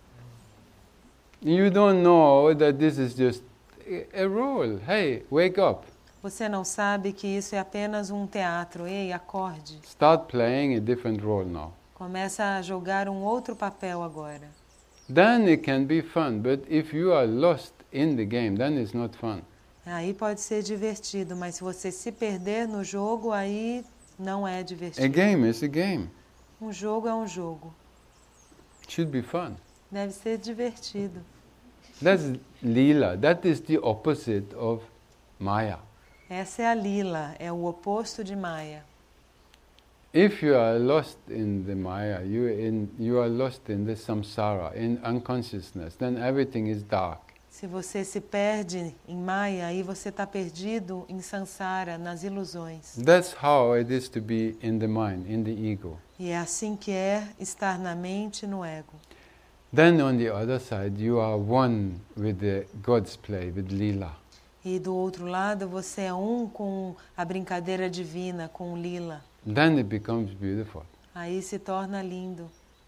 You don't know that this is just a role. Hey, wake up. Você não sabe que isso é apenas um teatro. Ei, acorde. Start playing a different role now. Começa a jogar um outro papel agora. Then it can be fun, but if you are lost in the game, then it's not fun. Aí pode ser divertido, mas se você se perder no jogo, aí não é A divertido. game is a game. Um jogo é um jogo. It should be fun. Deve ser divertido. That's Leela. That is the opposite of Maya. Essa é a lila, é o oposto de Maya. If you are lost in the Maya, you are lost in the samsara, in unconsciousness, then everything is dark. Se você se perde em Maya, aí você está perdido em Sansara, nas ilusões. That's how it is to be in the mind, in the ego. E é assim que é estar na mente e no ego. Then on the other side, you are one with the God's play, with Leela. E do outro lado, você é um com a brincadeira divina, com o lila. Then it becomes beautiful. Aí se torna lindo.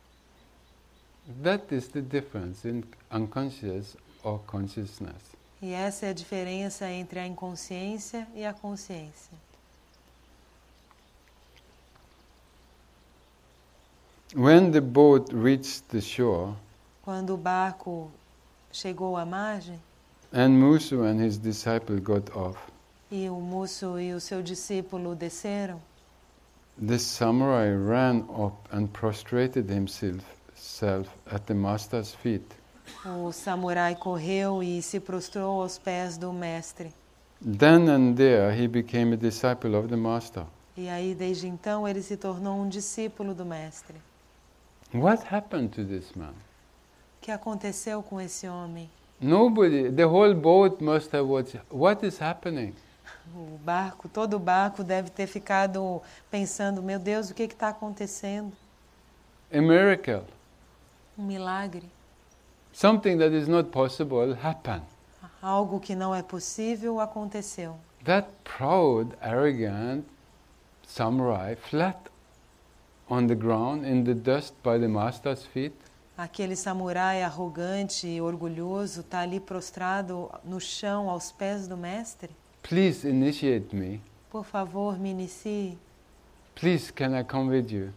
That is the difference in unconscious or consciousness. E essa é a diferença entre a inconsciência e a consciência. When the boat reached the shore, Quando o barco chegou à margem and Musu and his disciple got off, e o moço e o seu discípulo desceram, the samurai ran up and prostrated himself at the master's feet. o samurai correu e se prostrou aos pés do mestre. Then and there he became a disciple of the master. E aí, desde então, ele se tornou um discípulo do mestre. What happened to this man? O que aconteceu com esse homem? Nobody, the whole boat must have watched. What is happening? O barco, todo o barco deve ter ficado pensando, meu Deus, o que está acontecendo? A miracle. Um milagre. Something that is not possible happened. Algo que não é possível aconteceu. That proud, arrogant samurai flat on the ground in the dust by the master's feet. Aquele samurai arrogante e orgulhoso está ali prostrado no chão aos pés do mestre. Please initiate me. Por favor, me inicie. Please, can I come with you?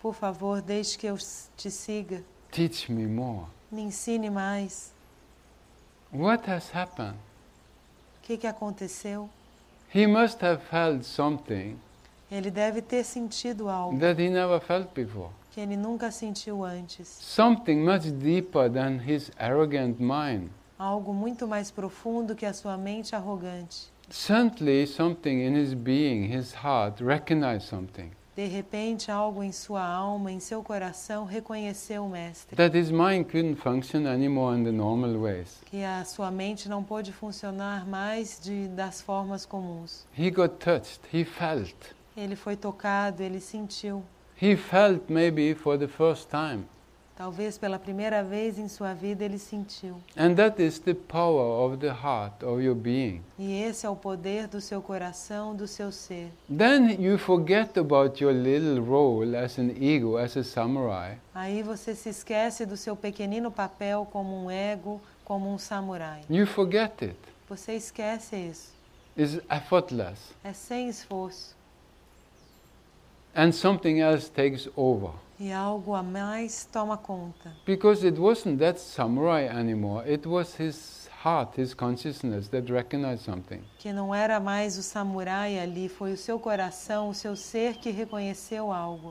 Por favor, deixe que eu te siga. Teach me more. Me ensine mais. What has happened? O que aconteceu? He must have felt something Ele deve ter sentido algo that he never felt before. que ele nunca sentiu antes. Something much deeper than his arrogant mind. Algo muito mais profundo que a sua mente arrogante. Suddenly something in his being, his heart, recognized something. De repente, algo em sua alma, em seu coração, reconheceu o Mestre. That his mind couldn't function anymore in the normal ways. Que a sua mente não pôde funcionar mais das formas comuns. He got touched, he felt. Ele foi tocado, ele sentiu. He felt maybe for the first time. Talvez pela primeira vez em sua vida ele sentiu. And that is the power of the heart, of your being. E esse é o poder do seu coração, do seu ser. Then you forget about your little role as an ego, as a samurai. Aí você se esquece do seu pequenino papel como um ego, como um samurai. You forget it. Você esquece isso. It's effortless. É sem esforço. And something else takes over. E algo a mais toma conta. Because it wasn't that samurai anymore, it was his heart, his consciousness that recognized something. Que não era mais o samurai ali, foi o seu coração, o seu ser que reconheceu algo.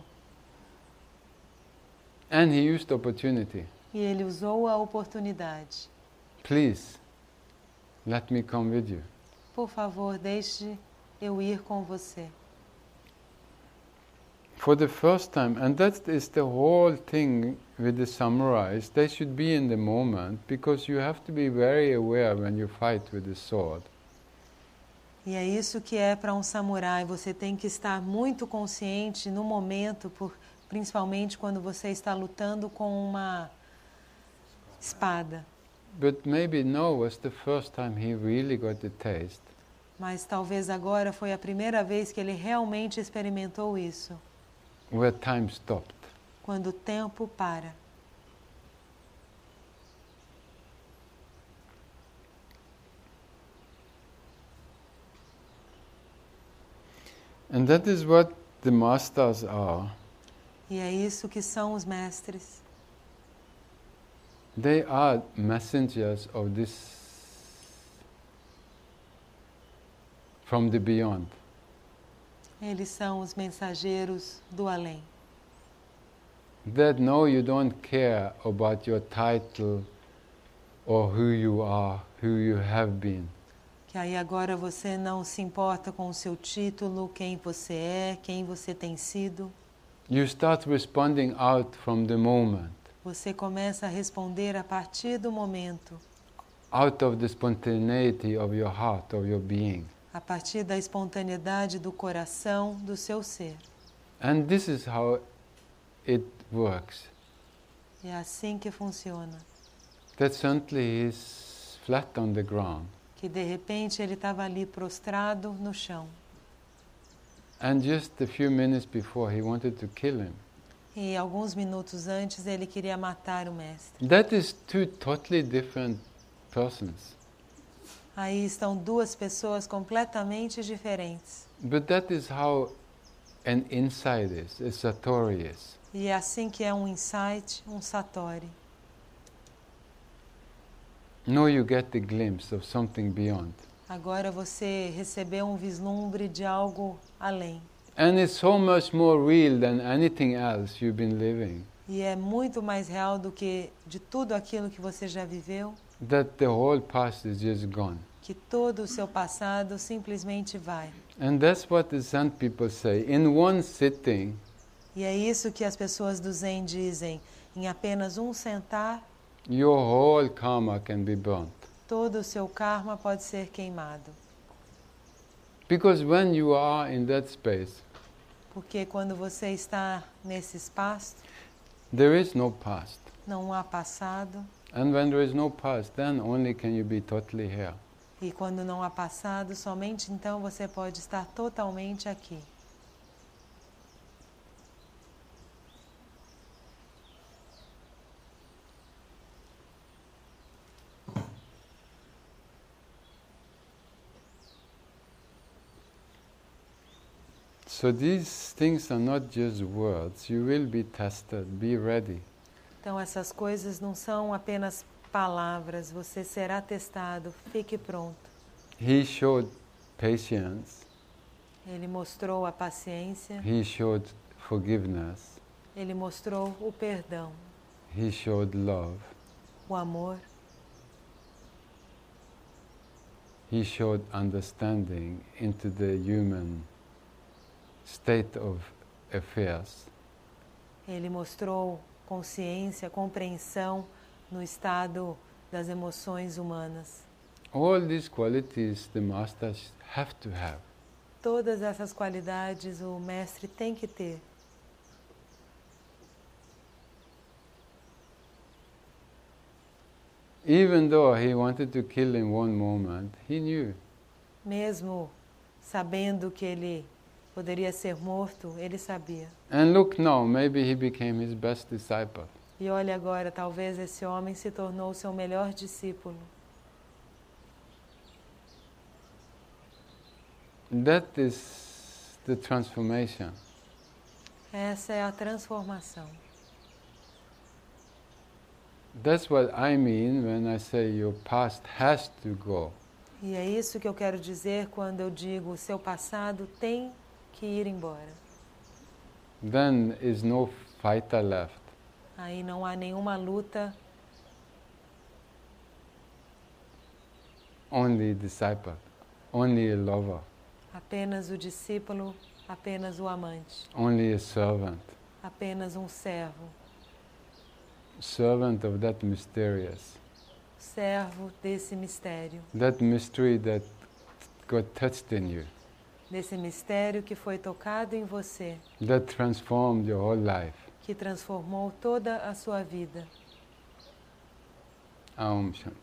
And he used opportunity. E ele usou a oportunidade. Please, let me come with you. Por favor, deixe eu ir com você. For the first time, and that is the whole thing with the samurais, they should be in the moment, because you have to be very aware when you fight with the sword. E é isso que é para um samurai, você tem que estar muito consciente no momento, principalmente quando você está lutando com uma espada. But maybe now was the first time he really got the taste. Mas talvez agora foi a primeira vez que ele realmente experimentou isso. Where time stopped. Quando o tempo para. And that is what the masters are. E é isso que são os mestres. They are messengers of this from the beyond. Eles são os mensageiros do além. That no, you don't care about your title or who you are, who you have been. Que aí agora você não se importa com o seu título, quem você é, quem você tem sido. You start responding out from the moment, Você começa a responder a partir do momento, out of the spontaneity of your heart, of your being. a partir da espontaneidade do coração, do seu ser. And this is how it works. É assim que funciona. That suddenly he's flat on the ground. Que de repente ele estava ali prostrado no chão. And just a few minutes before he wanted to kill him. E alguns minutos antes ele queria matar o mestre. That is two totally different persons. Aí estão duas pessoas completamente diferentes. But that is how an insight is, a satori is. E é assim que é um insight, um satori. Now you get the glimpse of something beyond. Agora você recebeu um vislumbre de algo além. And it's so much more real than anything else you've been living. E é muito mais real do que de tudo aquilo que você já viveu, That the whole past is just gone. que todo o seu passado simplesmente vai. And that's what the Zen people say. In one sitting, E é isso que as pessoas do Zen dizem, em apenas um sentar, your whole karma can be burnt. todo o seu karma pode ser queimado. Because when you are in that space, Porque quando você está nesse espaço, there is no past. não há passado, And when there is no past, then only can you be totally here. e quando não há passado, somente então você pode estar totalmente aqui. So these things are not just words. You will be tested. Be ready. Então essas coisas não são apenas palavras, você será testado, fique pronto. He showed patience. Ele mostrou a paciência, He showed forgiveness. ele mostrou o perdão, He showed love. o amor, He showed understanding into the human state of affairs. ele mostrou consciência, compreensão no estado das emoções humanas. All these qualities the masters have to have. Todas essas qualidades o mestre tem que ter. Even though he wanted to kill in one moment, he knew. Mesmo sabendo que ele poderia ser morto, ele sabia. And look now, maybe he became his best disciple. E olhe agora, talvez esse homem se tornou o seu melhor discípulo. That is the transformation. Essa é a transformação. That's what I mean when I say your past has to go. E é isso que eu quero dizer quando eu digo o seu passado tem que ir embora. Then is no fighter left. Aí não há nenhuma luta, Only disciple, only a lover, apenas o discípulo, apenas o amante, only a servant. apenas um servo, Servant of that mysterious, servo desse mistério, that mystery that got touched in you, desse mistério que foi tocado em você, that transformed your whole life. que transformou toda a sua vida. Aum Shanti.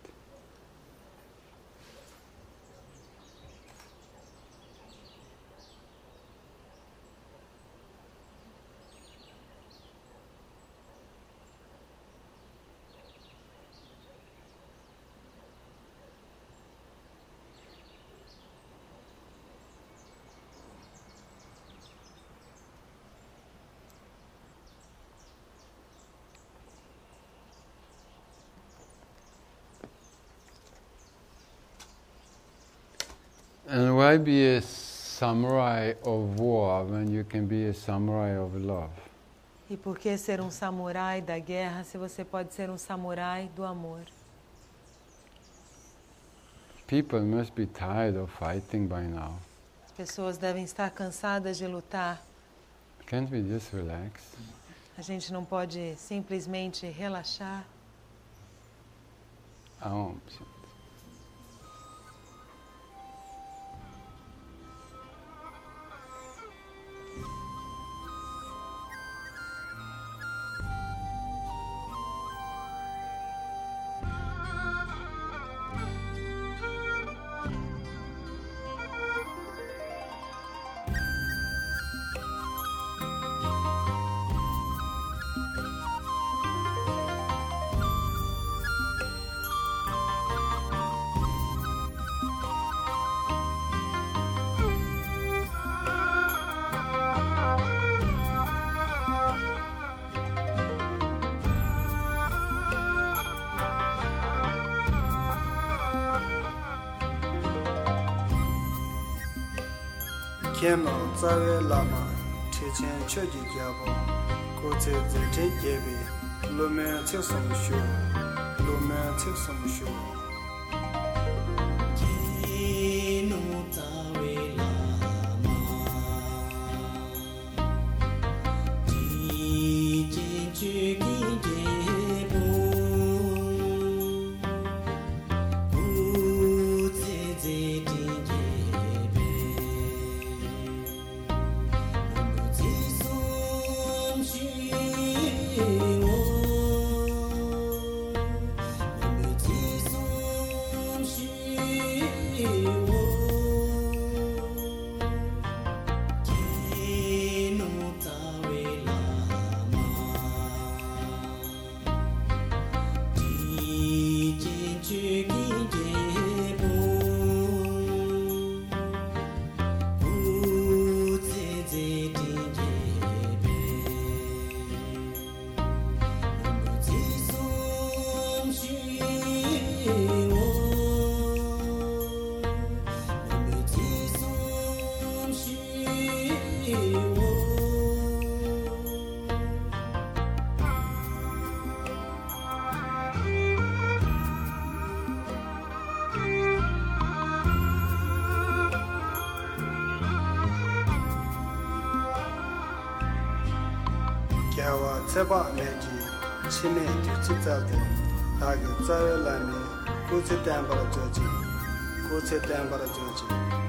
And why be a samurai of war when you can be a samurai of love? E por que ser um samurai da guerra se você pode ser um samurai do amor? People must be tired of fighting by now. As pessoas devem estar cansadas de lutar. Can't we just relax? A gente não pode simplesmente relaxar. Aum Shanti. Keno tsawe lama techen choji gyabo koche zete gyebe lome tse somushu Keno tsawe lama techen choji gyabo koche zete gyebe Kyawa Tseba Meji, Chine Tuchizade, Haga Zayo Lami, Kuzi Dambara Joji,